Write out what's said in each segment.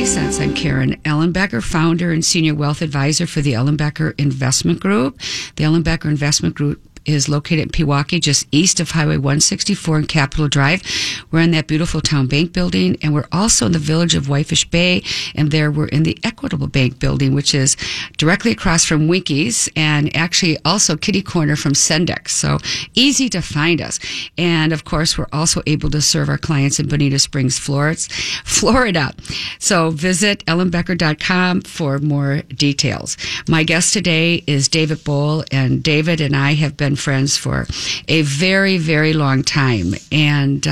Money Sense. I'm Karen Ellenbecker, founder and senior wealth advisor for the Ellenbecker Investment Group. The Ellenbecker Investment Group is located in Pewaukee, just east of Highway 164 and Capitol Drive. We're in that beautiful town bank building, and we're also in the village of Whitefish Bay, and there we're in the Equitable Bank building, which is directly across from Winkies, and actually also kitty corner from Sendex. So easy to find us. And of course, we're also able to serve our clients in Bonita Springs, Florida. So visit ellenbecker.com for more details. My guest today is David Bohl, and David and I have been friends for a very, very long time. And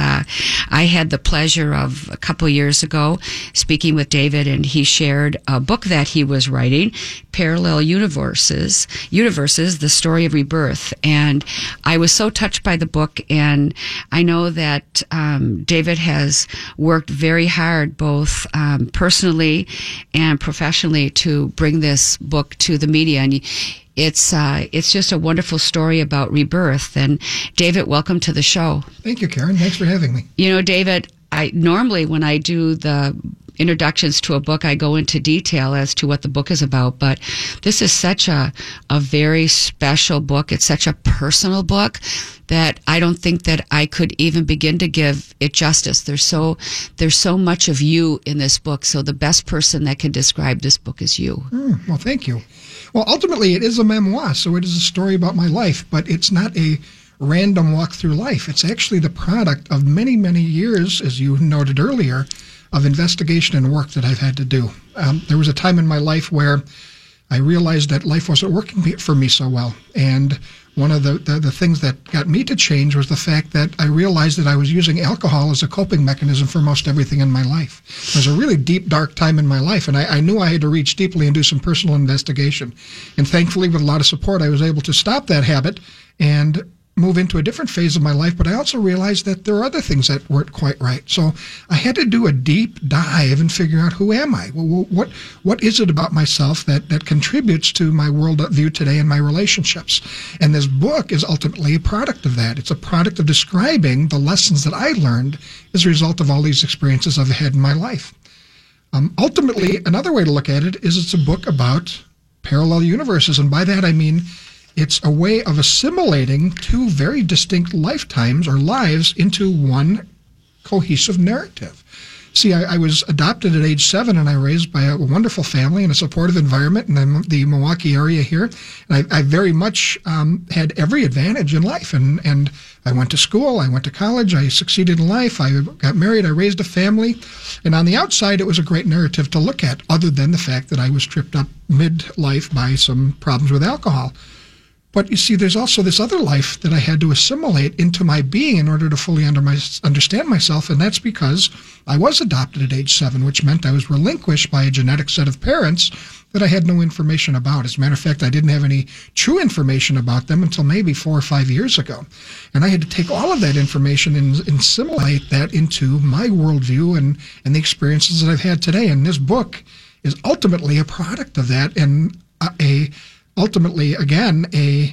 I had the pleasure of a couple years ago speaking with David, and he shared a book that he was writing, Parallel Universes, The Story of Rebirth. And I was so touched by the book, and I know that David has worked very hard, both personally and professionally, to bring this book to the media. And it's just a wonderful story about rebirth. And David, welcome to the show. Thank you, Karen. Thanks for having me. You know, David, I normally, when I do the introductions to a book, I go into detail as to what the book is about, but this is such a very special book. It's such a personal book that I don't think that I could even begin to give it justice. There's so much of you in this book, so the best person that can describe this book is you. Well, thank you. Well, ultimately, it is a memoir, so it is a story about my life, but it's not a random walk through life. It's actually the product of many, many years, as you noted earlier, of investigation and work that I've had to do. There was a time in my life where I realized that life wasn't working for me so well. And one of the things that got me to change was the fact that I realized that I was using alcohol as a coping mechanism for most everything in my life. It was a really deep, dark time in my life, and I knew I had to reach deeply and do some personal investigation. And thankfully, with a lot of support, I was able to stop that habit and move into a different phase of my life, but I also realized that there are other things that weren't quite right. So I had to do a deep dive and figure out, who am I? Well, what is it about myself that contributes to my worldview today and my relationships? And this book is ultimately a product of that. It's a product of describing the lessons that I learned as a result of all these experiences I've had in my life. Ultimately, another way to look at it is it's a book about parallel universes, and by that I mean it's a way of assimilating two very distinct lifetimes or lives into one cohesive narrative. See, I was adopted at age 7, and I raised by a wonderful family in a supportive environment in the Milwaukee area here. And I very much had every advantage in life. And I went to school, I went to college, I succeeded in life, I got married, I raised a family. And on the outside, it was a great narrative to look at, other than the fact that I was tripped up midlife by some problems with alcohol. But you see, there's also this other life that I had to assimilate into my being in order to fully understand myself, and that's because I was adopted at age 7, which meant I was relinquished by a genetic set of parents that I had no information about. As a matter of fact, I didn't have any true information about them until maybe 4 or 5 years ago. And I had to take all of that information and assimilate that into my worldview and the experiences that I've had today. And this book is ultimately a product of that, and ultimately, again,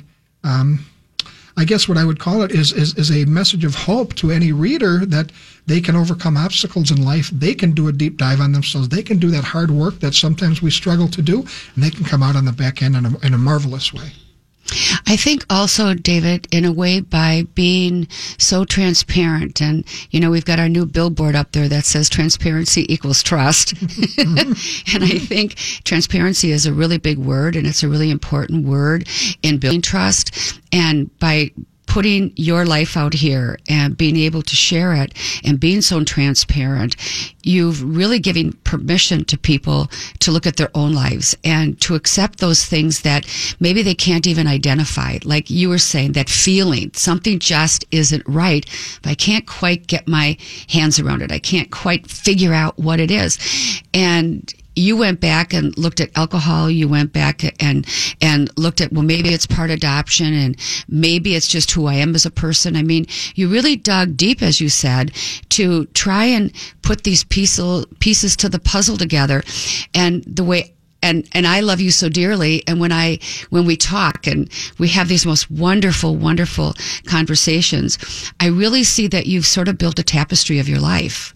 I guess what I would call it is a message of hope to any reader that they can overcome obstacles in life. They can do a deep dive on themselves. They can do that hard work that sometimes we struggle to do, and they can come out on the back end in a marvelous way. I think also, David, in a way, by being so transparent, and, you know, we've got our new billboard up there that says transparency equals trust. And I think transparency is a really big word, and it's a really important word in building trust. And by putting your life out here and being able to share it and being so transparent, you've really given permission to people to look at their own lives and to accept those things that maybe they can't even identify. Like you were saying, that feeling, something just isn't right, but I can't quite get my hands around it. I can't quite figure out what it is. And you went back and looked at alcohol. You went back and looked at, well, maybe it's part adoption, and maybe it's just who I am as a person. I mean, you really dug deep, as you said, to try and put these pieces to the puzzle together. And the way and I love you so dearly. And when we talk and we have these most wonderful, wonderful conversations, I really see that you've sort of built a tapestry of your life.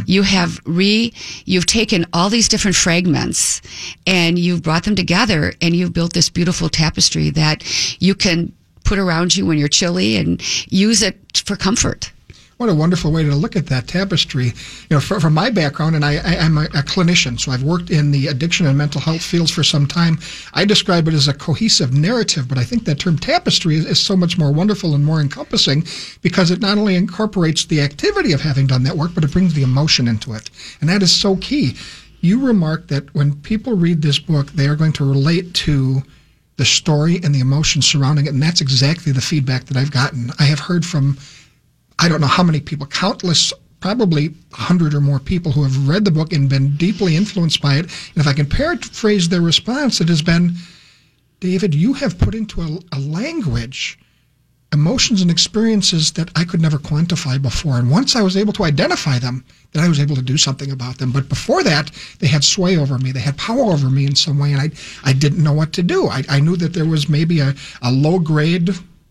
You've taken all these different fragments and you've brought them together, and you've built this beautiful tapestry that you can put around you when you're chilly and use it for comfort. What a wonderful way to look at that tapestry. From my background, and I'm a clinician, so I've worked in the addiction and mental health fields for some time. I describe it as a cohesive narrative, but I think that term tapestry is so much more wonderful and more encompassing, because it not only incorporates the activity of having done that work, but it brings the emotion into it. And that is so key. You remarked that when people read this book, they are going to relate to the story and the emotion surrounding it, and that's exactly the feedback that I've gotten. I have heard from I don't know how many people, countless, probably 100 or more people who have read the book and been deeply influenced by it. And if I can paraphrase their response, it has been, David, you have put into a language emotions and experiences that I could never quantify before. And once I was able to identify them, then I was able to do something about them. But before that, they had sway over me. They had power over me in some way, and I didn't know what to do. I knew that there was maybe a low-grade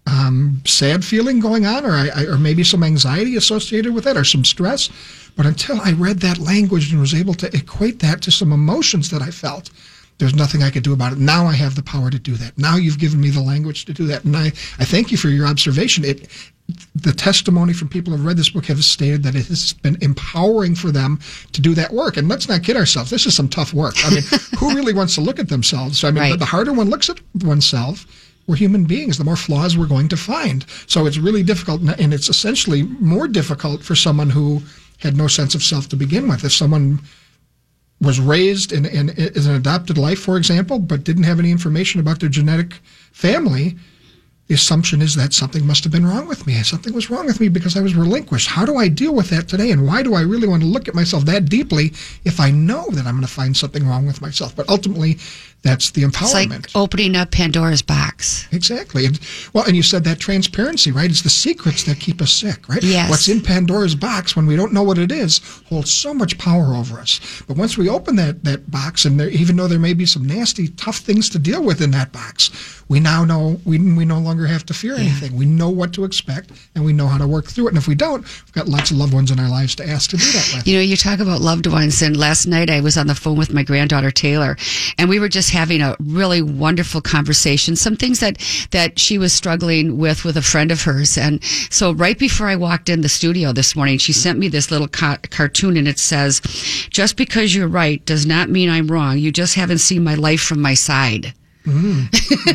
sad feeling going on, or maybe some anxiety associated with it, or some stress. But until I read that language and was able to equate that to some emotions that I felt, there's nothing I could do about it. Now I have the power to do that. Now you've given me the language to do that. And I thank you for your observation. The testimony from people who have read this book have stated that it has been empowering for them to do that work. And let's not kid ourselves. This is some tough work. I mean, who really wants to look at themselves? I mean, right. The harder one looks at oneself, we're human beings, the more flaws we're going to find. So it's really difficult, and it's essentially more difficult for someone who had no sense of self to begin with. If someone was raised in as an adopted life, for example, but didn't have any information about their genetic family, the assumption is that something must have been wrong with me. Something was wrong with me because I was relinquished. How do I deal with that today? And why do I really want to look at myself that deeply if I know that I'm going to find something wrong with myself? But ultimately, that's the empowerment. It's like opening up Pandora's box. Exactly. And you said that transparency, right? It's the secrets that keep us sick, right? Yes. What's in Pandora's box when we don't know what it is holds so much power over us. But once we open that box, and even though there may be some nasty, tough things to deal with in that box, we now know we no longer have to fear anything. We know what to expect, and we know how to work through it. And if we don't, we've got lots of loved ones in our lives to ask to do that with. You talk about loved ones, and last night I was on the phone with my granddaughter, Taylor, and we were just having a really wonderful conversation, some things that she was struggling with a friend of hers. And so right before I walked in the studio this morning, she sent me this little cartoon, and it says, "Just because you're right does not mean I'm wrong. You just haven't seen my life from my side." Mm-hmm.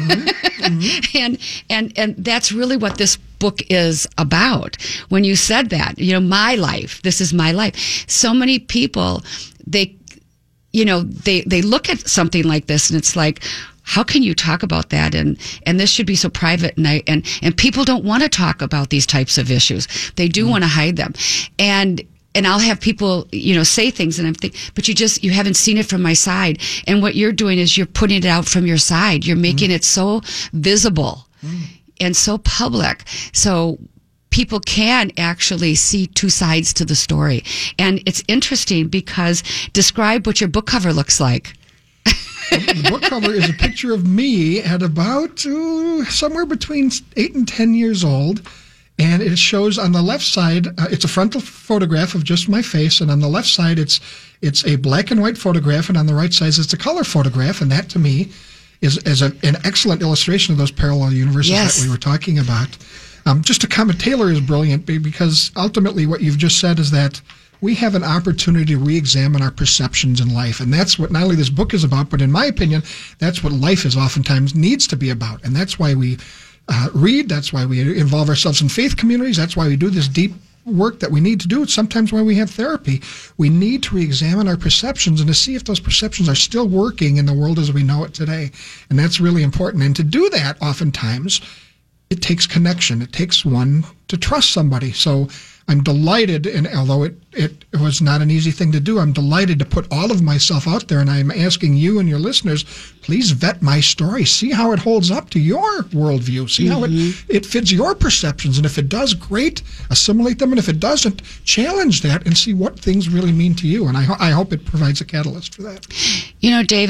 Mm-hmm. and that's really what this book is about. When you said that, my life, this is my life. So many people, they look at something like this and it's like, how can you talk about that? And this should be so private. And people don't want to talk about these types of issues. They do want to hide them. And I'll have people, say things, and I'm thinking, but you haven't seen it from my side. And what you're doing is you're putting it out from your side. You're making it so visible and so public. So people can actually see two sides to the story. And it's interesting because describe what your book cover looks like. The book cover is a picture of me at about somewhere between 8 and 10 years old. And it shows on the left side, it's a frontal photograph of just my face, and on the left side, it's a black and white photograph, and on the right side, it's a color photograph, and that, to me, is an excellent illustration of those parallel universes that we were talking about. Just to comment, Taylor is brilliant, because ultimately what you've just said is that we have an opportunity to re-examine our perceptions in life, and that's what not only this book is about, but in my opinion, that's what life is oftentimes needs to be about, and that's why we read, that's why we involve ourselves in faith communities, that's why we do this deep work that we need to do. It's sometimes why we have therapy. We need to re-examine our perceptions and to see if those perceptions are still working in the world as we know it today. And that's really important. And to do that, oftentimes, it takes connection. It takes one to trust somebody. So I'm delighted, and although it was not an easy thing to do, I'm delighted to put all of myself out there, and I'm asking you and your listeners, please vet my story. See how it holds up to your worldview. See how it fits your perceptions, and if it does, great, assimilate them, and if it doesn't, challenge that and see what things really mean to you, and I hope it provides a catalyst for that. David,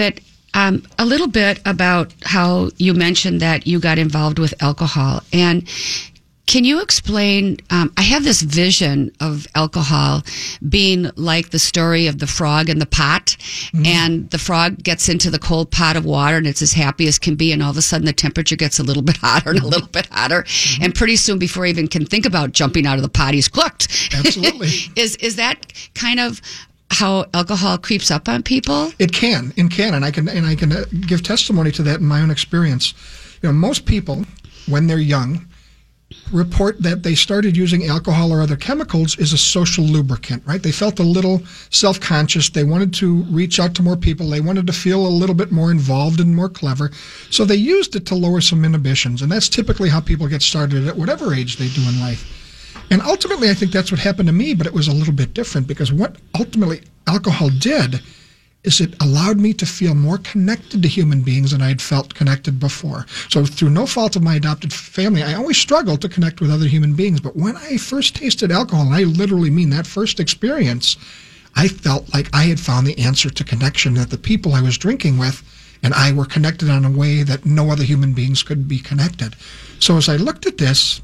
A little bit about how you mentioned that you got involved with alcohol. And can you explain, I have this vision of alcohol being like the story of the frog in the pot, and the frog gets into the cold pot of water and it's as happy as can be, and all of a sudden the temperature gets a little bit hotter and a little bit hotter, and pretty soon before he even can think about jumping out of the pot, he's cooked. Absolutely. Is that kind of how alcohol creeps up on people? It can, and I can give testimony to that in my own experience. Most people, when they're young, report that they started using alcohol or other chemicals as a social lubricant, right? They felt a little self-conscious. They wanted to reach out to more people. They wanted to feel a little bit more involved and more clever. So they used it to lower some inhibitions. And that's typically how people get started at whatever age they do in life. And ultimately, I think that's what happened to me, but it was a little bit different, because what ultimately alcohol did is it allowed me to feel more connected to human beings than I had felt connected before. So through no fault of my adopted family, I always struggled to connect with other human beings. But when I first tasted alcohol, and I literally mean that first experience, I felt like I had found the answer to connection, that the people I was drinking with and I were connected in a way that no other human beings could be connected. So as I looked at this,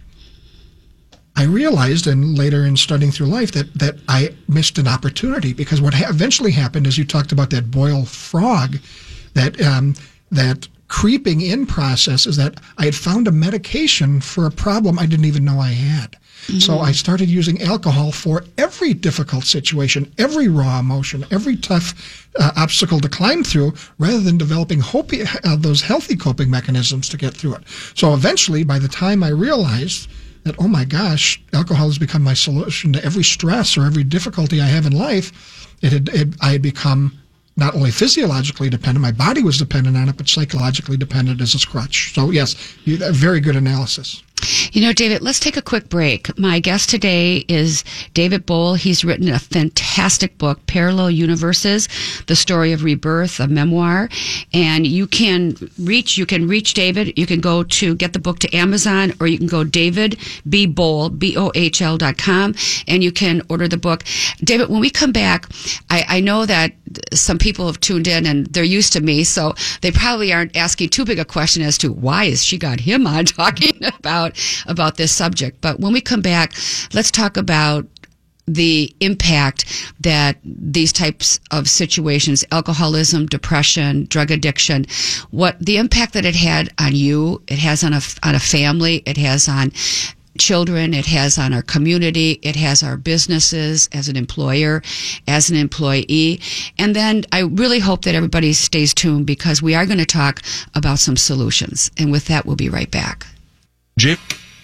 I realized, and later in studying through life, that I missed an opportunity, because what eventually happened is, you talked about that boiled frog, that creeping in process, is that I had found a medication for a problem I didn't even know I had. Mm-hmm. So I started using alcohol for every difficult situation, every raw emotion, every tough obstacle to climb through, rather than developing those healthy coping mechanisms to get through it. So eventually, by the time I realized that, oh my gosh, alcohol has become my solution to every stress or every difficulty I have in life, I had become not only physiologically dependent, my body was dependent on it, but psychologically dependent as a crutch. So yes, a very good analysis. David, let's take a quick break. My guest today is David Bohl. He's written a fantastic book, Parallel Universes, The Story of Rebirth, a memoir. And you can reach David. You can go to get the book to Amazon, or you can go davidbbohl, BOHL.com, and you can order the book. David, when we come back, I know that some people have tuned in and they're used to me, so they probably aren't asking too big a question as to why has she got him on talking about this subject. But when we come back, let's talk about the impact that these types of situations, alcoholism, depression, drug addiction, what the impact that it had on you, it has on a family, it has on children, it has on our community, it has our businesses as an employer, as an employee. And then I really hope that everybody stays tuned, because we are going to talk about some solutions. And with that, we'll be right back. Jim.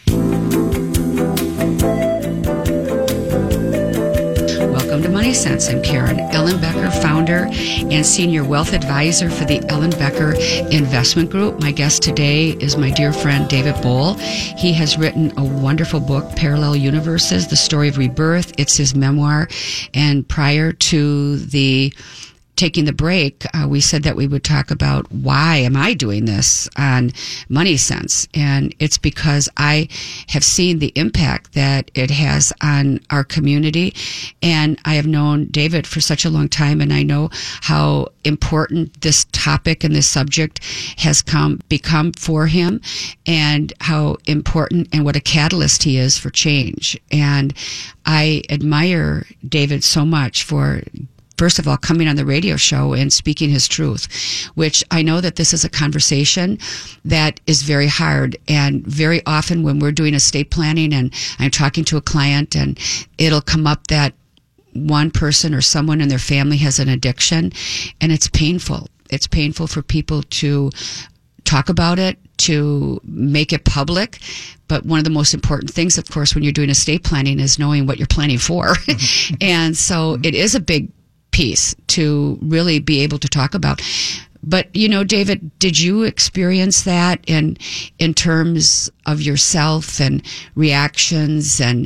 Welcome to Money Sense. I'm Karen Ellenbecker, founder and senior wealth advisor for the Ellenbecker Investment Group. My guest today is my dear friend David Bohl. He has written a wonderful book, Parallel Universes, The Story of Rebirth. It's his memoir. And prior to taking the break, we said that we would talk about why am I doing this on Money Sense. And it's because I have seen the impact that it has on our community. And I have known David for such a long time, and I know how important this topic and this subject has become for him, and how important and what a catalyst he is for change. And I admire David so much for, first of all, coming on the radio show and speaking his truth, which I know that this is a conversation that is very hard. And very often when we're doing estate planning and I'm talking to a client, and it'll come up that one person or someone in their family has an addiction, and it's painful. It's painful for people to talk about it, to make it public. But one of the most important things, of course, when you're doing estate planning is knowing what you're planning for. And so it is a big piece to really be able to talk about. But, David, did you experience that in terms of yourself and reactions and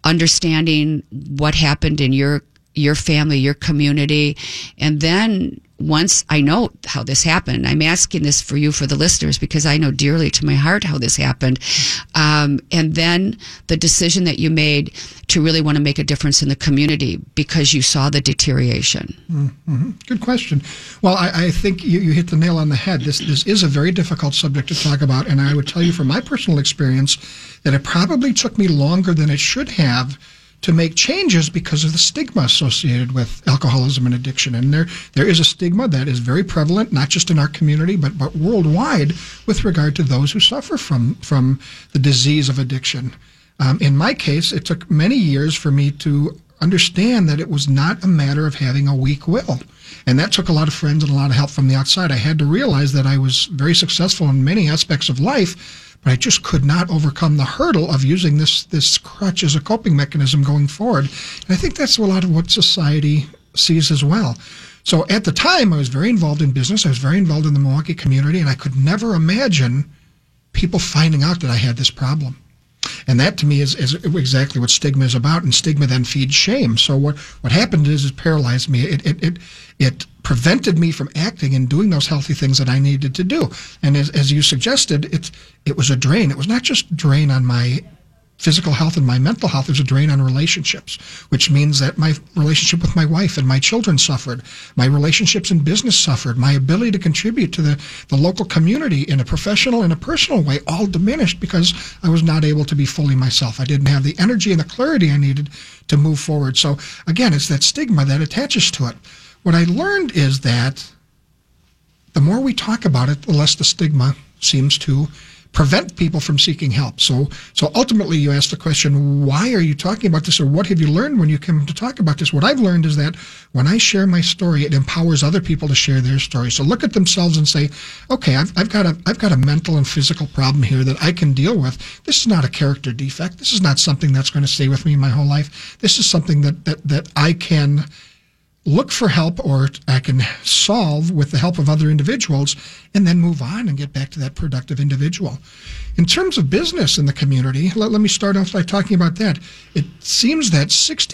understanding what happened in your family, your community? And then once I know how this happened, I'm asking this for you, for the listeners, because I know dearly to my heart how this happened. And then the decision that you made to really want to make a difference in the community because you saw the deterioration. Mm-hmm. Good question. Well, I think you hit the nail on the head. This is a very difficult subject to talk about, and I would tell you from my personal experience that it probably took me longer than it should have to make changes because of the stigma associated with alcoholism and addiction. And there is a stigma that is very prevalent, not just in our community, but worldwide with regard to those who suffer from the disease of addiction. In my case, it took many years for me to understand that it was not a matter of having a weak will. And that took a lot of friends and a lot of help from the outside. I had to realize that I was very successful in many aspects of life, but I just could not overcome the hurdle of using this crutch as a coping mechanism going forward. And I think that's a lot of what society sees as well. So at the time, I was very involved in business. I was very involved in the Milwaukee community, and I could never imagine people finding out that I had this problem. And that, to me, is exactly what stigma is about, and stigma then feeds shame. So what happened is it paralyzed me. It prevented me from acting and doing those healthy things that I needed to do. And as you suggested, it was a drain. It was not just a drain on my physical health and my mental health. It was a drain on relationships, which means that my relationship with my wife and my children suffered. My relationships in business suffered. My ability to contribute to the local community in a professional and a personal way all diminished because I was not able to be fully myself. I didn't have the energy and the clarity I needed to move forward. So again, it's that stigma that attaches to it. What I learned is that the more we talk about it, the less the stigma seems to prevent people from seeking help. So ultimately, you ask the question, why are you talking about this, or what have you learned when you come to talk about this? What I've learned is that when I share my story, it empowers other people to share their story. So look at themselves and say, okay, I've got a mental and physical problem here that I can deal with. This is not a character defect. This is not something that's going to stay with me my whole life. This is something that I can look for help, or I can solve with the help of other individuals, and then move on and get back to that productive individual. In terms of business in the community, let me start off by talking about that. It seems that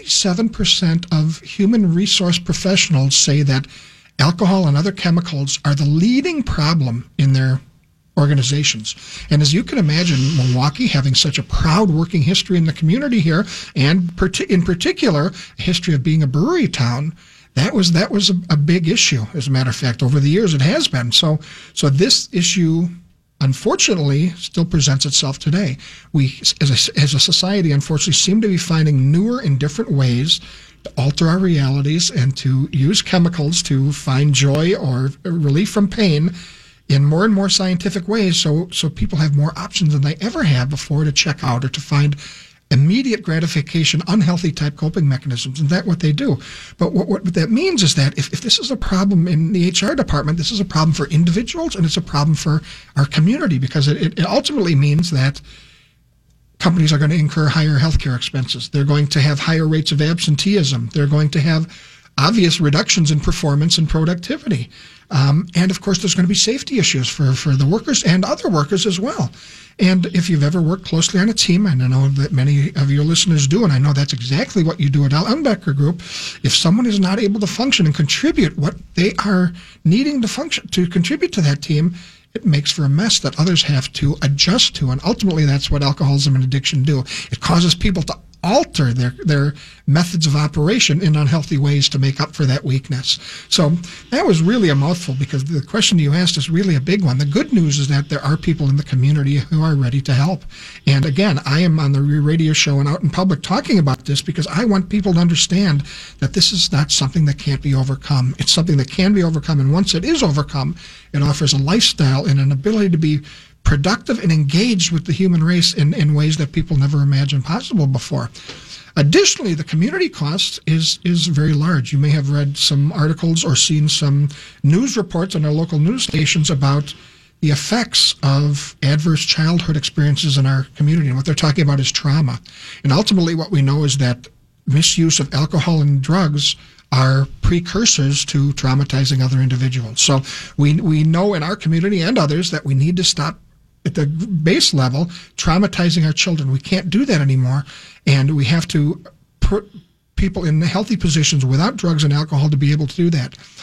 67% of human resource professionals say that alcohol and other chemicals are the leading problem in their organizations. And as you can imagine, Milwaukee having such a proud working history in the community here, and in particular, a history of being a brewery town, that was a big issue. As a matter of fact, over the years it has been. So this issue, unfortunately, still presents itself today. We, as a society, unfortunately, seem to be finding newer and different ways to alter our realities and to use chemicals to find joy or relief from pain in more and more scientific ways, so people have more options than they ever had before to check out or to find immediate gratification, unhealthy type coping mechanisms, and that's what they do. But what that means is that if this is a problem in the HR department, this is a problem for individuals, and it's a problem for our community, because it ultimately means that companies are going to incur higher healthcare expenses. They're going to have higher rates of absenteeism. They're going to have obvious reductions in performance and productivity. And of course, there's going to be safety issues for the workers and other workers as well. And if you've ever worked closely on a team, and I know that many of your listeners do, and I know that's exactly what you do at Ellenbecker Group, if someone is not able to function and contribute what they are needing to function, to contribute to that team, it makes for a mess that others have to adjust to. And ultimately, that's what alcoholism and addiction do. It causes people to alter their methods of operation in unhealthy ways to make up for that weakness. So that was really a mouthful, because the question you asked is really a big one. The good news is that there are people in the community who are ready to help. And again, I am on the radio show and out in public talking about this because I want people to understand that this is not something that can't be overcome. It's something that can be overcome, and once it is overcome, it offers a lifestyle and an ability to be productive and engaged with the human race in ways that people never imagined possible before. Additionally, the community cost is very large. You may have read some articles or seen some news reports on our local news stations about the effects of adverse childhood experiences in our community. And what they're talking about is trauma. And ultimately, what we know is that misuse of alcohol and drugs are precursors to traumatizing other individuals. So we know in our community and others that we need to stop at the base level traumatizing our children. We can't do that anymore, and we have to put people in healthy positions without drugs and alcohol to be able to do that.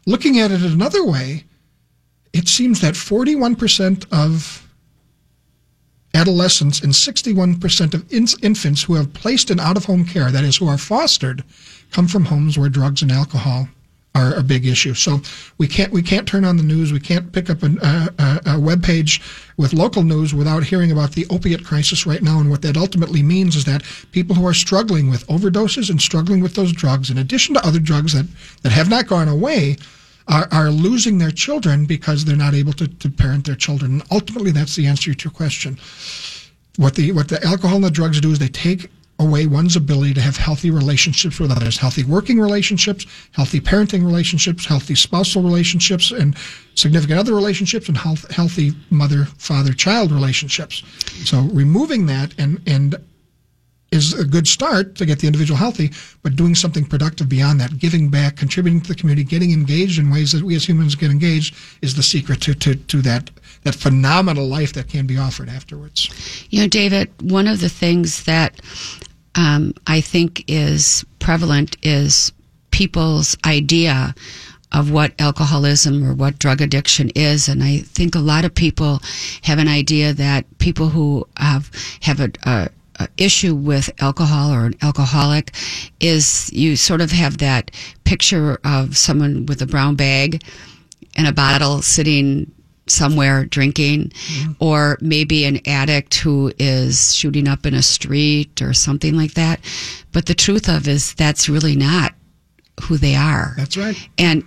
Looking at it another way, it seems that 41% of adolescents and 61% of infants who have placed in out-of-home care, that is, who are fostered, come from homes where drugs and alcohol are a big issue. So we can't turn on the news. We can't pick up a web page with local news without hearing about the opiate crisis right now. And what that ultimately means is that people who are struggling with overdoses and struggling with those drugs, in addition to other drugs that have not gone away, are losing their children because they're not able to parent their children. And ultimately, that's the answer to your question. What the alcohol and the drugs do is they take away one's ability to have healthy relationships with others, healthy working relationships, healthy parenting relationships, healthy spousal relationships, and significant other relationships, and healthy mother, father, child relationships. So removing that and is a good start to get the individual healthy, but doing something productive beyond that, giving back, contributing to the community, getting engaged in ways that we as humans get engaged is the secret to that phenomenal life that can be offered afterwards. You know, David, one of the things that I think is prevalent is people's idea of what alcoholism or what drug addiction is. And I think a lot of people have an idea that people who have a issue with alcohol or an alcoholic is you sort of have that picture of someone with a brown bag and a bottle sitting somewhere drinking, or maybe an addict who is shooting up in a street or something like that. But the truth of it is that's really not who they are. That's right. And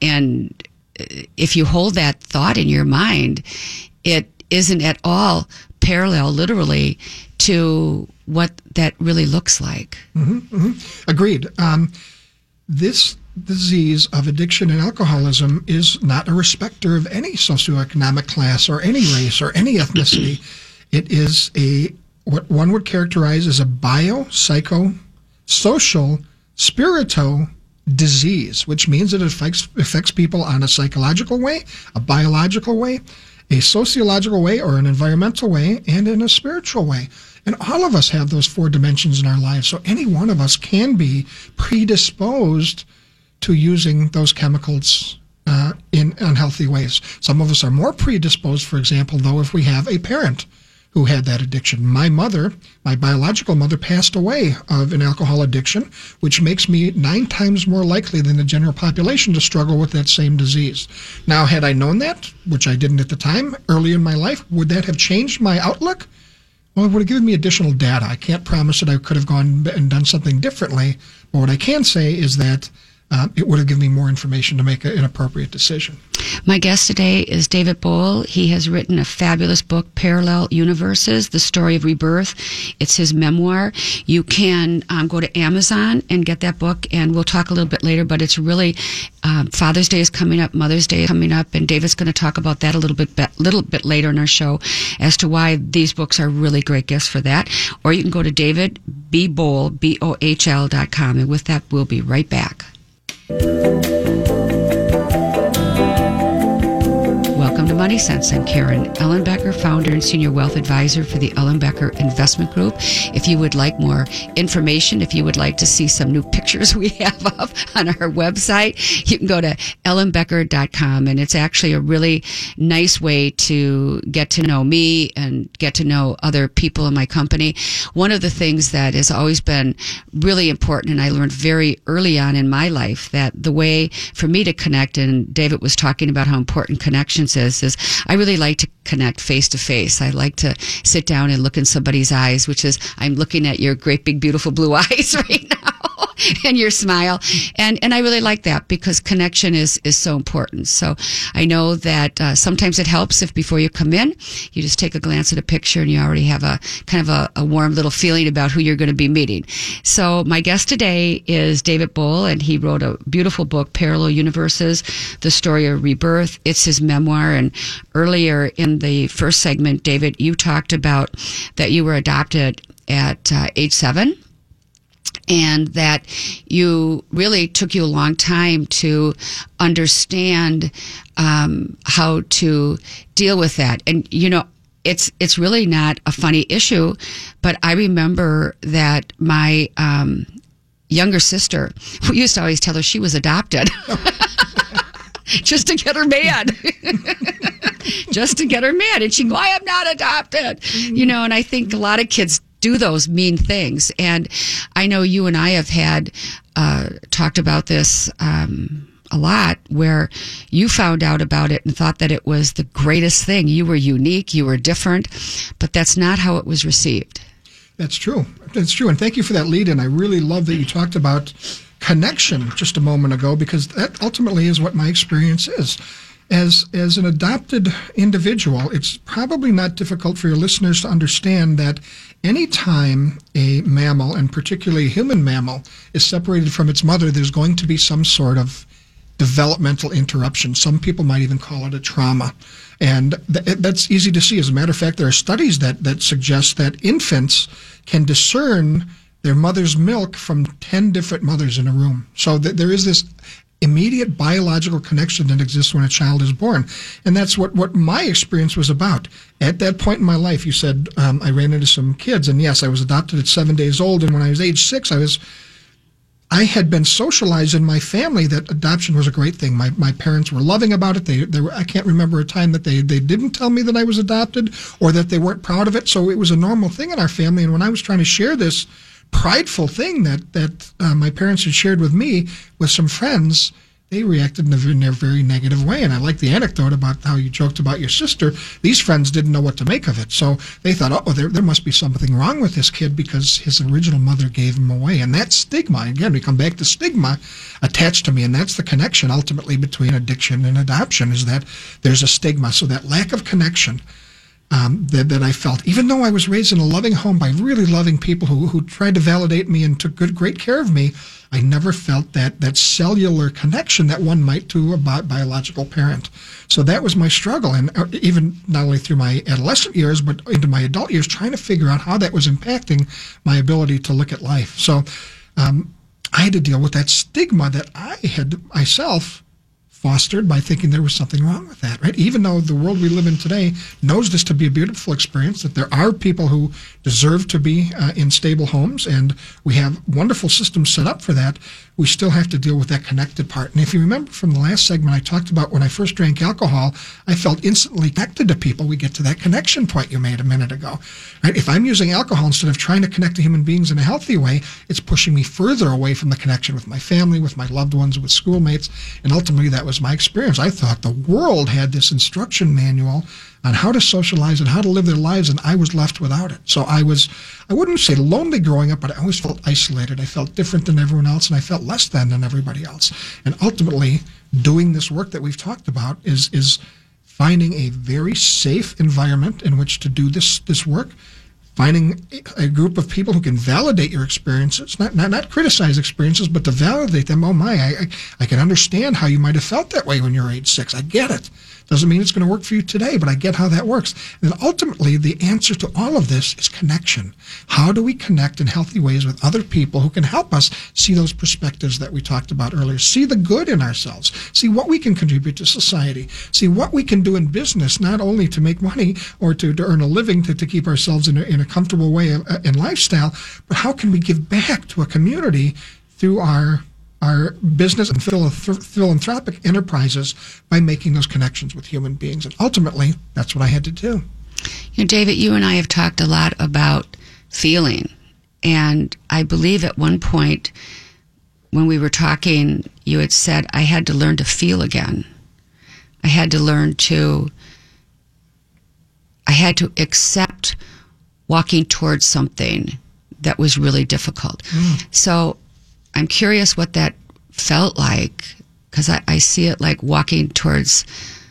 if you hold that thought in your mind, it isn't at all parallel, literally, to what that really looks like. Agreed. This disease of addiction and alcoholism is not a respecter of any socioeconomic class or any race or any ethnicity. It is what one would characterize as a biopsychosocial spirito disease, which means that it affects people on a psychological way, a biological way, a sociological way, or an environmental way, and in a spiritual way. And all of us have those four dimensions in our lives. So any one of us can be predisposed to using those chemicals in unhealthy ways. Some of us are more predisposed, for example, though, if we have a parent who had that addiction. My mother, my biological mother, passed away of an alcohol addiction, which makes me 9 times more likely than the general population to struggle with that same disease. Now, had I known that, which I didn't at the time, early in my life, would that have changed my outlook? Well, it would have given me additional data. I can't promise that I could have gone and done something differently, but what I can say is that it would have given me more information to make an appropriate decision. My guest today is David Bohl. He has written a fabulous book, Parallel Universes, The Story of Rebirth. It's his memoir. You can go to Amazon and get that book, and we'll talk a little bit later, but it's really Father's Day is coming up, Mother's Day is coming up, and David's going to talk about that a little bit later in our show as to why these books are really great gifts for that. Or you can go to davidbbohl, BOHL.com, and with that, we'll be right back. Welcome to Money Sense. I'm Karen Ellenbecker, founder and senior wealth advisor for the Ellenbecker Investment Group. If you would like more information, if you would like to see some new pictures we have up on our website, you can go to ellenbecker.com, and it's actually a really nice way to get to know me and get to know other people in my company. One of the things that has always been really important, and I learned very early on in my life, that the way for me to connect, and David was talking about how important connections is I really like to connect face to face. I like to sit down and look in somebody's eyes, which is, I'm looking at your great big beautiful blue eyes right now and your smile. And I really like that because connection is so important. So I know that sometimes it helps if before you come in, you just take a glance at a picture and you already have a kind of a warm little feeling about who you're going to be meeting. So my guest today is David Bohl, and he wrote a beautiful book, Parallel Universes, The Story of Rebirth. It's his memoir. And earlier in the first segment, David, you talked about that you were adopted at age 7. And that really took you a long time to understand how to deal with that. And, you know, it's really not a funny issue, but I remember that my younger sister, we used to always tell her she was adopted. just to get her mad. Just to get her mad. And she'd go, I am not adopted. You know, and I think a lot of kids do those mean things. And I know you and I have had talked about this a lot, where you found out about it and thought that it was the greatest thing. You were unique, you were different, but that's not how it was received. That's true. That's true. And thank you for that lead in. I really love that you talked about connection just a moment ago, because that ultimately is what my experience is. As an adopted individual, it's probably not difficult for your listeners to understand that any time a mammal, and particularly a human mammal, is separated from its mother, there's going to be some sort of developmental interruption. Some people might even call it a trauma. And that's easy to see. As a matter of fact, there are studies that suggest that infants can discern their mother's milk from 10 different mothers in a room. So there is this immediate biological connection that exists when a child is born. And that's what my experience was about. At that point in my life, you said, I ran into some kids, and yes, I was adopted at 7 days old, and when I was age 6, I had been socialized in my family that adoption was a great thing. My parents were loving about it. I can't remember a time that they didn't tell me that I was adopted or that they weren't proud of it. So it was a normal thing in our family. And when I was trying to share this prideful thing that my parents had shared with me with some friends, they reacted in a very negative way. And I like the anecdote about how you joked about your sister. These friends didn't know what to make of it. So they thought, there must be something wrong with this kid because his original mother gave him away. And that stigma, again, we come back to stigma attached to me. And that's the connection ultimately between addiction and adoption, is that there's a stigma. So that lack of connection that I felt, even though I was raised in a loving home by really loving people who tried to validate me and took great care of me, I never felt that cellular connection that one might to a biological parent. So that was my struggle, and even not only through my adolescent years, but into my adult years, trying to figure out how that was impacting my ability to look at life. So I had to deal with that stigma that I had myself fostered by thinking there was something wrong with that, right? Even though the world we live in today knows this to be a beautiful experience, that there are people who deserve to be in stable homes, and we have wonderful systems set up for that, we still have to deal with that connected part. And if you remember from the last segment, I talked about when I first drank alcohol, I felt instantly connected to people. We get to that connection point you made a minute ago, right? If I'm using alcohol instead of trying to connect to human beings in a healthy way, it's pushing me further away from the connection with my family, with my loved ones, with schoolmates, and ultimately that was my experience. I thought the world had this instruction manual on how to socialize and how to live their lives, and I was left without it. So I wouldn't say lonely growing up, but I always felt isolated. I felt different than everyone else, and I felt less than everybody else. And ultimately, doing this work that we've talked about is finding a very safe environment in which to do this work, finding a group of people who can validate your experiences, not criticize experiences, but to validate them. Oh my, I can understand how you might have felt that way when you were age 6. I get it. Doesn't mean it's going to work for you today, but I get how that works. And ultimately, the answer to all of this is connection. How do we connect in healthy ways with other people who can help us see those perspectives that we talked about earlier, see the good in ourselves, see what we can contribute to society, see what we can do in business, not only to make money or to earn a living, to keep ourselves in a comfortable way in lifestyle, but how can we give back to a community through our business and philanthropic enterprises by making those connections with human beings. And ultimately, that's what I had to do. You know, David, you and I have talked a lot about feeling. And I believe at one point when we were talking, you had said, I had to learn to feel again. I had to accept walking towards something that was really difficult. So I'm curious what that felt like, because I see it like walking towards,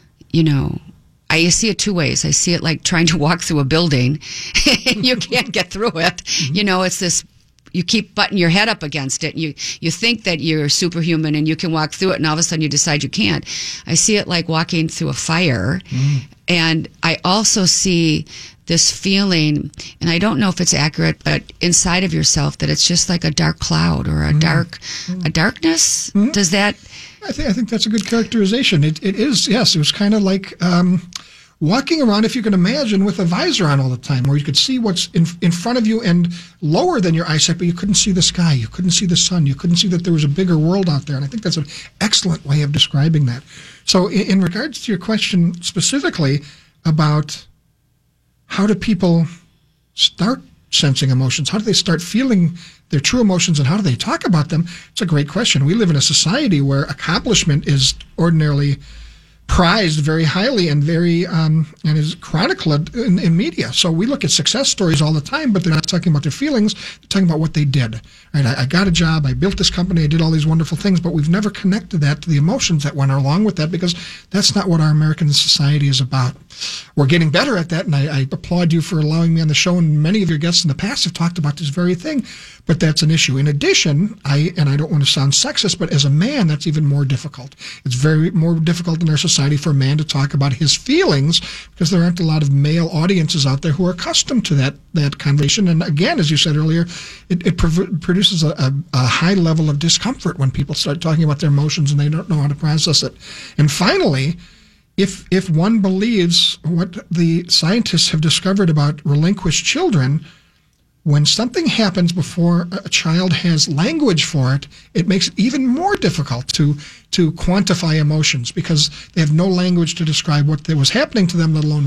I see it two ways. I see it like trying to walk through a building and you can't get through it. It's this, you keep butting your head up against it. And you think that you're superhuman and you can walk through it, and all of a sudden you decide you can't. I see it like walking through a fire. And I also see this feeling, and I don't know if it's accurate, but inside of yourself, that it's just like a dark cloud or a darkness. Does that? I think that's a good characterization. It is, yes. It was kind of like walking around, if you can imagine, with a visor on all the time, where you could see what's in front of you and lower than your eyesight, but you couldn't see the sky, you couldn't see the sun, you couldn't see that there was a bigger world out there. And I think that's an excellent way of describing that. So in regards to your question specifically about how do people start sensing emotions, how do they start feeling their true emotions, and how do they talk about them? It's a great question. We live in a society where accomplishment is ordinarily prized very highly and very and is chronicled in media. So we look at success stories all the time, but they're not talking about their feelings. They're talking about what they did. Right? I got a job. I built this company. I did all these wonderful things, but we've never connected that to the emotions that went along with that, because that's not what our American society is about. We're getting better at that, and I applaud you for allowing me on the show, and many of your guests in the past have talked about this very thing, but that's an issue. In addition, I don't want to sound sexist, but as a man, that's even more difficult. It's very more difficult in our society for a man to talk about his feelings, because there aren't a lot of male audiences out there who are accustomed to that conversation. And again, as you said earlier, it produces a high level of discomfort when people start talking about their emotions and they don't know how to process it. And finally, if one believes what the scientists have discovered about relinquished children, when something happens before a child has language for it, it makes it even more difficult to quantify emotions, because they have no language to describe what was happening to them, let alone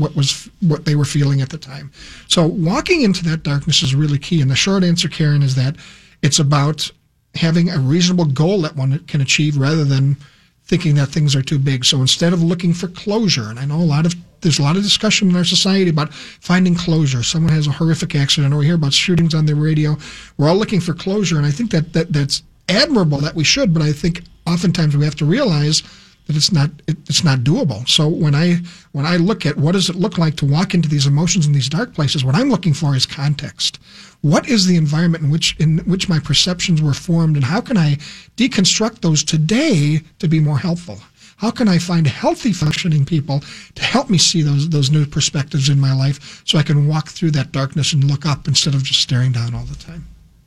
what they were feeling at the time. So walking into that darkness is really key. And the short answer, Karen, is that it's about having a reasonable goal that one can achieve rather than thinking that things are too big. So instead of looking for closure, and I know there's a lot of discussion in our society about finding closure. Someone has a horrific accident, or we hear about shootings on the radio. We're all looking for closure, and I think that's admirable that we should, but I think oftentimes we have to realize that it's not doable. So when I look at what does it look like to walk into these emotions in these dark places, what I'm looking for is context. What is the environment in which my perceptions were formed, and how can I deconstruct those today to be more helpful? How can I find healthy, functioning people to help me see those new perspectives in my life, so I can walk through that darkness and look up instead of just staring down all the time?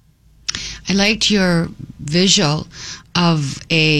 I liked your visual of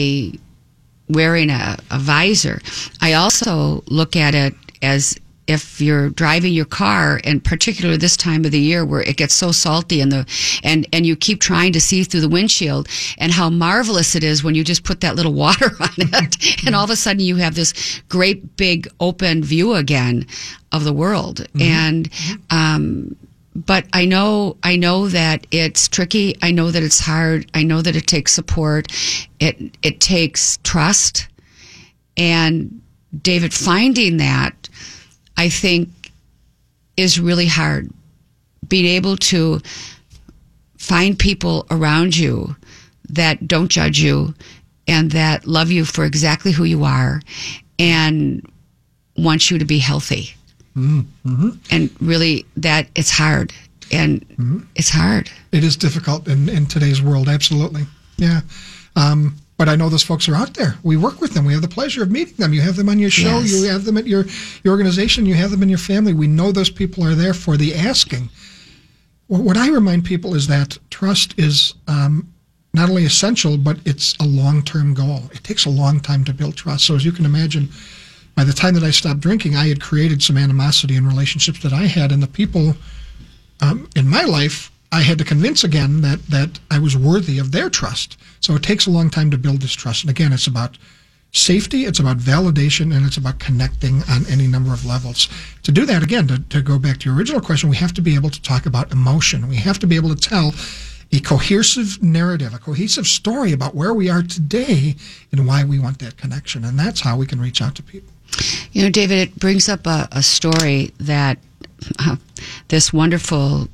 wearing a visor. I also look at it as if you're driving your car, and particularly this time of the year where it gets so salty and you keep trying to see through the windshield, and how marvelous it is when you just put that little water on it and all of a sudden you have this great big open view again of the world. Mm-hmm. And but I know that it's tricky. I know that it's hard. I know that it takes support. It takes trust. And David, finding that, I think, is really hard. Being able to find people around you that don't judge you and that love you for exactly who you are and want you to be healthy. Mm-hmm. And really, that it's hard. And it's hard. It is difficult in today's world, absolutely. Yeah. But I know those folks are out there. We work with them. We have the pleasure of meeting them. You have them on your show. Yes. You have them at your organization. You have them in your family. We know those people are there for the asking. What I remind people is that trust is not only essential, but it's a long-term goal. It takes a long time to build trust. So as you can imagine, by the time that I stopped drinking, I had created some animosity in relationships that I had, and the people in my life, I had to convince again that I was worthy of their trust. So it takes a long time to build this trust. And again, it's about safety, it's about validation, and it's about connecting on any number of levels. To do that, again, to go back to your original question, we have to be able to talk about emotion. We have to be able to tell a cohesive narrative, a cohesive story about where we are today and why we want that connection. And that's how we can reach out to people. You know, David, it brings up a story that this wonderful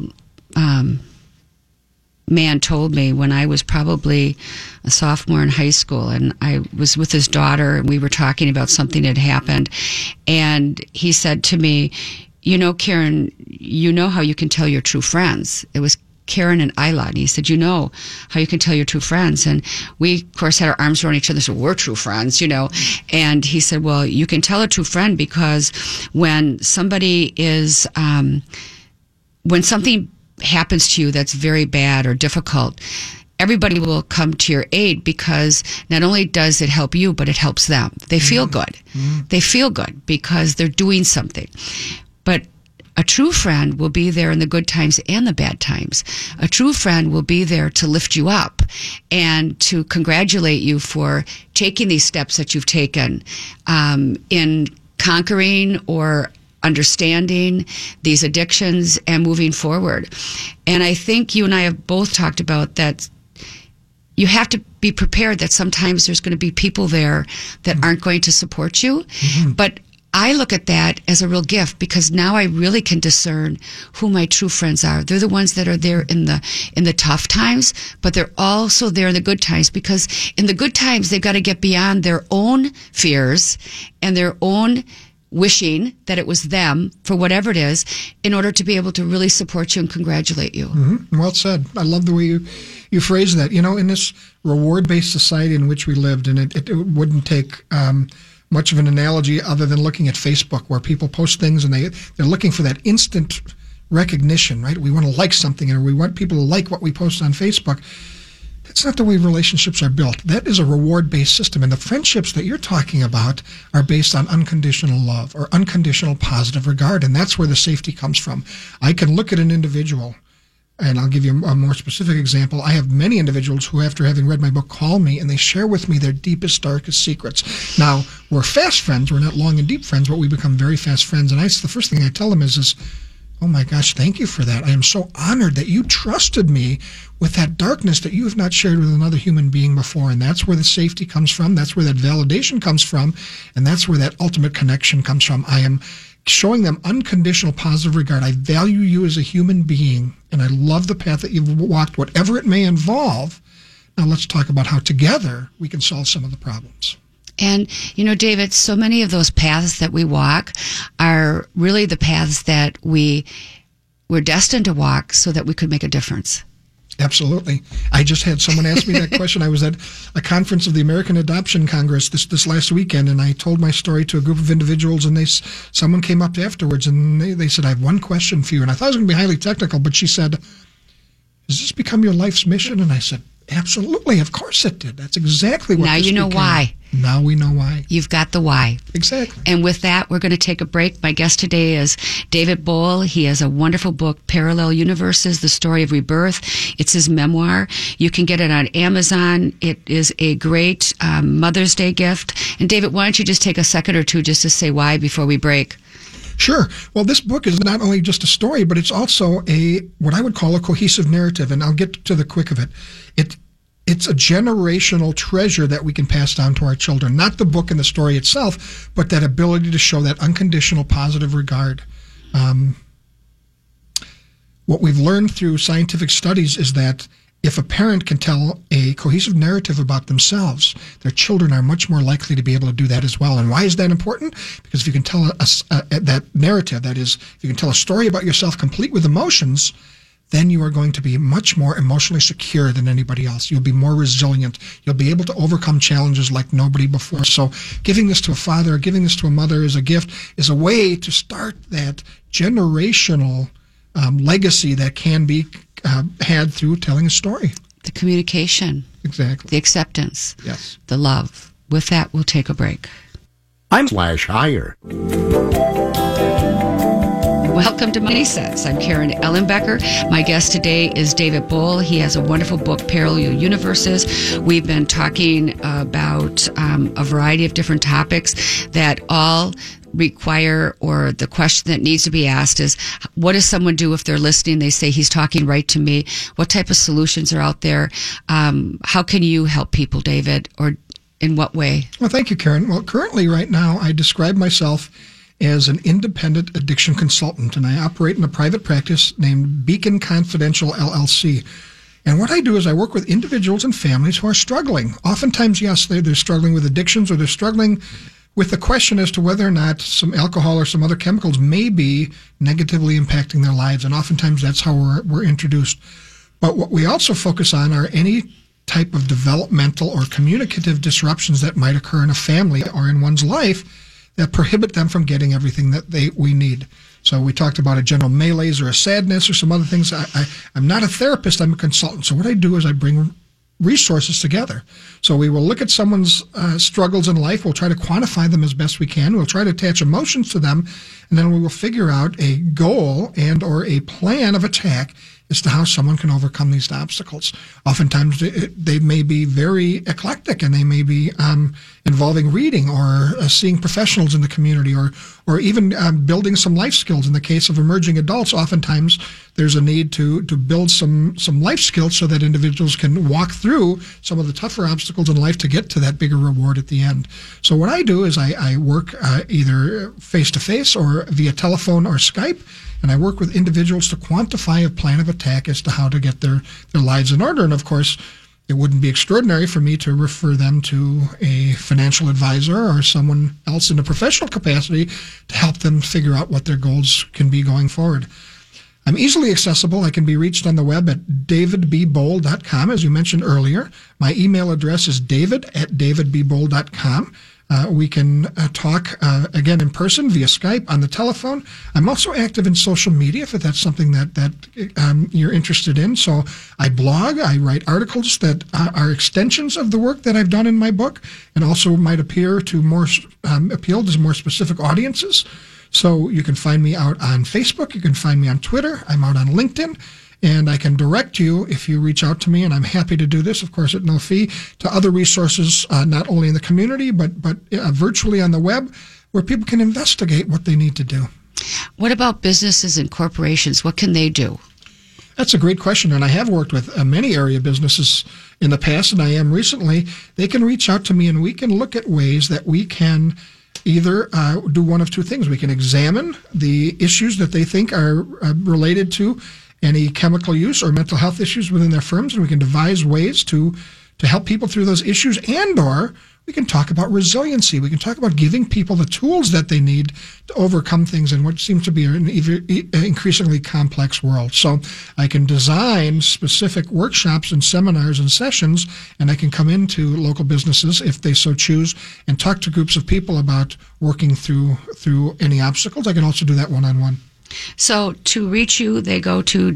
man told me when I was probably a sophomore in high school, and I was with his daughter, and we were talking about something that had happened, and he said to me, you know, Karen, you know how you can tell your true friends. It was Karen and Isla, and he said, you know how you can tell your true friends. And we, of course, had our arms around each other, so we're true friends, you know. And he said, well, you can tell a true friend because when somebody is, when something happens to you that's very bad or difficult, everybody will come to your aid, because not only does it help you, but it helps them. They feel good. They feel good because they're doing something. But A true friend will be there in the good times and the bad times. A true friend will be there to lift you up and to congratulate you for taking these steps that you've taken in conquering or understanding these addictions and moving forward. And I think you and I have both talked about that. You have to be prepared that sometimes there's going to be people there that aren't going to support you. Mm-hmm. But I look at that as a real gift, because now I really can discern who my true friends are. They're the ones that are there in the tough times, but they're also there in the good times, because in the good times they've got to get beyond their own fears and their own wishing that it was them for whatever it is, in order to be able to really support you and congratulate you. Mm-hmm. Well said. I love the way you phrase that. You know, in this reward-based society in which we lived, and it wouldn't take much of an analogy other than looking at Facebook, where people post things and they're looking for that instant recognition, right? We want to like something, or we want people to like what we post on Facebook. That's not the way relationships are built. That is a reward-based system. And the friendships that you're talking about are based on unconditional love or unconditional positive regard. And that's where the safety comes from. I can look at an individual, and I'll give you a more specific example. I have many individuals who, after having read my book, call me and they share with me their deepest, darkest secrets. Now, we're fast friends. We're not long and deep friends, but we become very fast friends. And the first thing I tell them is, oh my gosh, thank you for that. I am so honored that you trusted me with that darkness that you have not shared with another human being before. And that's where the safety comes from. That's where that validation comes from. And that's where that ultimate connection comes from. I am showing them unconditional positive regard. I value you as a human being, and I love the path that you've walked, whatever it may involve. Now let's talk about how together we can solve some of the problems. And, you know, David, so many of those paths that we walk are really the paths that we're destined to walk so that we could make a difference. Absolutely. I just had someone ask me that question. I was at a conference of the American Adoption Congress this last weekend, and I told my story to a group of individuals, and someone came up afterwards, and they said, I have one question for you. And I thought it was going to be highly technical, but she said, has this become your life's mission? And I said, absolutely. Of course it did. That's exactly what now this you know became. why. Now we know why. You've got the why. Exactly. And with that, we're going to take a break. My guest today is David Bohl. He has a wonderful book, Parallel Universes, The Story of Rebirth. It's his memoir. You can get it on Amazon. It is a great Mother's Day gift. And David, why don't you just take a second or two just to say why before we break? Sure. Well, this book is not only just a story, but it's also what I would call a cohesive narrative, and I'll get to the quick of it. It's a generational treasure that we can pass down to our children. Not the book and the story itself, but that ability to show that unconditional positive regard. What we've learned through scientific studies is that if a parent can tell a cohesive narrative about themselves, their children are much more likely to be able to do that as well. And why is that important? Because if you can tell that narrative, that is, if you can tell a story about yourself complete with emotions, then you are going to be much more emotionally secure than anybody else. You'll be more resilient. You'll be able to overcome challenges like nobody before. So giving this to a father, giving this to a mother as a gift is a way to start that generational legacy that can be had through telling a story. The communication. Exactly. The acceptance. Yes. The love. With that, we'll take a break. I'm /higher. Welcome to Money Sense. I'm Karen Ellenbecker. My guest today is David Bohl. He has a wonderful book, Parallel Universes. We've been talking about a variety of different topics that all require, or the question that needs to be asked is, what does someone do if they're listening? They say, he's talking right to me. What type of solutions are out there? How can you help people, David, or in what way? Well, thank you, Karen. Well, currently right now, I describe myself as an independent addiction consultant, and I operate in a private practice named Beacon Confidential LLC. And what I do is I work with individuals and families who are struggling. Oftentimes, yes, they're struggling with addictions, or they're struggling with the question as to whether or not some alcohol or some other chemicals may be negatively impacting their lives. And oftentimes that's how we're introduced. But what we also focus on are any type of developmental or communicative disruptions that might occur in a family or in one's life that prohibit them from getting everything that we need. So we talked about a general malaise or a sadness or some other things. I'm not a therapist, I'm a consultant. So what I do is I bring resources together. So we will look at someone's struggles in life. We'll try to quantify them as best we can. We'll try to attach emotions to them, and then we will figure out a goal and or a plan of attack as to how someone can overcome these obstacles. Oftentimes, they may be very eclectic, and they may be involving reading or seeing professionals in the community, or even building some life skills. In the case of emerging adults, oftentimes there's a need to build some life skills so that individuals can walk through some of the tougher obstacles in life to get to that bigger reward at the end. So what I do is I work either face-to-face or via telephone or Skype, and I work with individuals to quantify a plan of attack as to how to get their lives in order. And of course, it wouldn't be extraordinary for me to refer them to a financial advisor or someone else in a professional capacity to help them figure out what their goals can be going forward. I'm easily accessible. I can be reached on the web at davidbbold.com, as you mentioned earlier. My email address is david@davidbbold.com. We can talk, again, in person, via Skype, on the telephone. I'm also active in social media, if that's something that you're interested in. So I blog, I write articles that are extensions of the work that I've done in my book, and also might appeal to more specific audiences. So you can find me out on Facebook, you can find me on Twitter, I'm out on LinkedIn. And I can direct you, if you reach out to me, and I'm happy to do this, of course, at no fee, to other resources, not only in the community, but virtually on the web, where people can investigate what they need to do. What about businesses and corporations? What can they do? That's a great question, and I have worked with many area businesses in the past, and I am recently. They can reach out to me, and we can look at ways that we can either do one of two things. We can examine the issues that they think are related to any chemical use or mental health issues within their firms, and we can devise ways to help people through those issues, and or we can talk about resiliency. We can talk about giving people the tools that they need to overcome things in what seems to be an increasingly complex world. So I can design specific workshops and seminars and sessions, and I can come into local businesses, if they so choose, and talk to groups of people about working through any obstacles. I can also do that one-on-one. So to reach you, they go to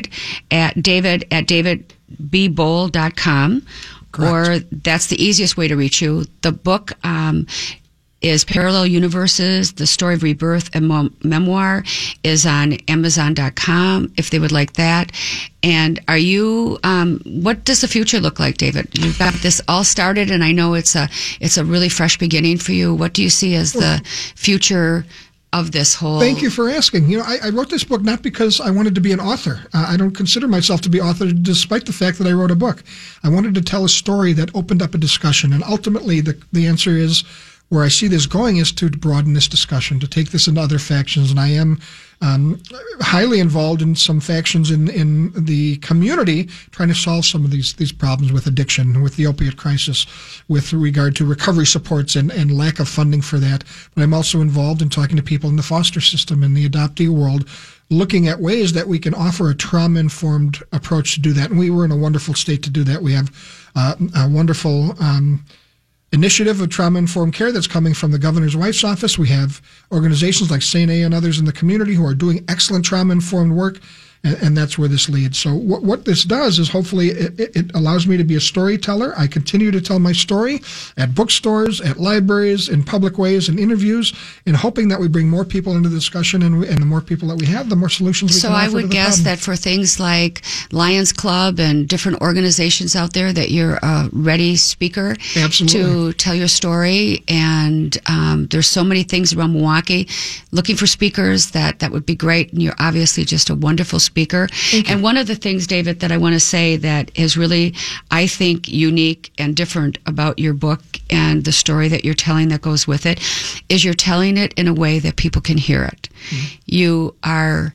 david@davidbbold.com. Correct. Or that's the easiest way to reach you. The book is Parallel Universes, The Story of Rebirth and Memoir, is on Amazon.com if they would like that. And are you, what does the future look like, David? You've got this all started, and I know it's a really fresh beginning for you. What do you see as the future of this whole... Thank you for asking. I wrote this book not because I wanted to be an author. I don't consider myself to be an author, despite the fact that I wrote a book. I wanted to tell a story that opened up a discussion, and ultimately the answer is, where I see this going is to broaden this discussion, to take this into other factions, and I am highly involved in some factions in the community trying to solve some of these problems with addiction, with the opiate crisis, with regard to recovery supports and lack of funding for that. But I'm also involved in talking to people in the foster system and the adoptee world, looking at ways that we can offer a trauma-informed approach to do that. And we were in a wonderful state to do that. We have a wonderful initiative of trauma-informed care that's coming from the governor's wife's office. We have organizations like St. A and others in the community who are doing excellent trauma-informed work, and that's where this leads. So what this does is hopefully it allows me to be a storyteller. I continue to tell my story at bookstores, at libraries, in public ways, in interviews, in hoping that we bring more people into the discussion, and the more people that we have, the more solutions we can offer. So I would guess that for things like Lions Club and different organizations out there, that you're a ready speaker. Absolutely. To tell your story, and there's so many things around Milwaukee looking for speakers that would be great, and you're obviously just a wonderful speaker. And one of the things, David, that I want to say that is really, I think, unique and different about your book and the story that you're telling that goes with it is you're telling it in a way that people can hear it. Mm-hmm. You are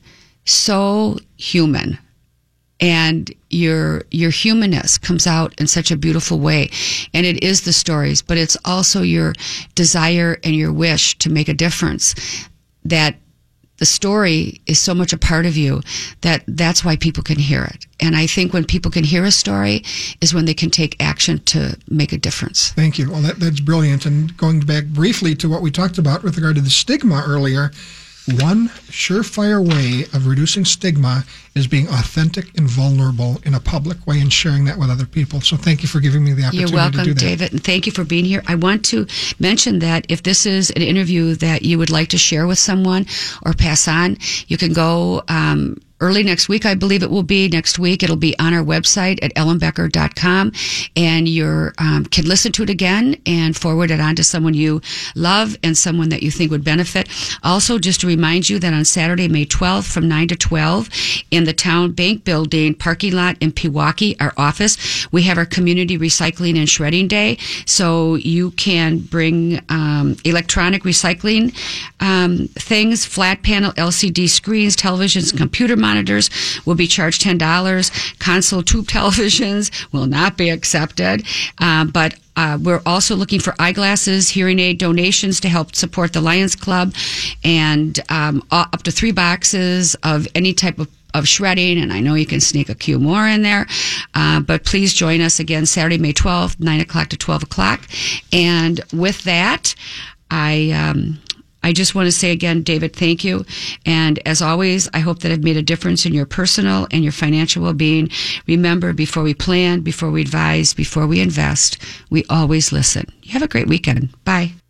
so human, and your humanness comes out in such a beautiful way. And it is the stories, but it's also your desire and your wish to make a difference, that the story is so much a part of you that's why people can hear it. And I think when people can hear a story is when they can take action to make a difference. Thank you. Well, that's brilliant. And going back briefly to what we talked about with regard to the stigma earlier, one surefire way of reducing stigma is being authentic and vulnerable in a public way and sharing that with other people. So thank you for giving me the opportunity You're welcome, to do that. David, and thank you for being here. I want to mention that if this is an interview that you would like to share with someone or pass on, you can go early next week, I believe it will be. Next week, it'll be on our website at ellenbecker.com, and you can listen to it again and forward it on to someone you love and someone that you think would benefit. Also, just to remind you that on Saturday, May 12th, from 9 to 12, in the Town Bank Building parking lot in Pewaukee, our office, we have our Community Recycling and Shredding Day. So you can bring electronic recycling things, flat panel LCD screens, televisions, computer monitors will be charged $10. Console tube televisions will not be accepted. But we're also looking for eyeglasses, hearing aid donations to help support the Lions Club, and up to 3 boxes of any type of shredding, and I know you can sneak a few more in there, but please join us again Saturday, May 12th, 9 o'clock to 12 o'clock. And with that, I just want to say again, David, thank you. And as always, I hope that I've made a difference in your personal and your financial well-being. Remember, before we plan, before we advise, before we invest, we always listen. You have a great weekend. Bye.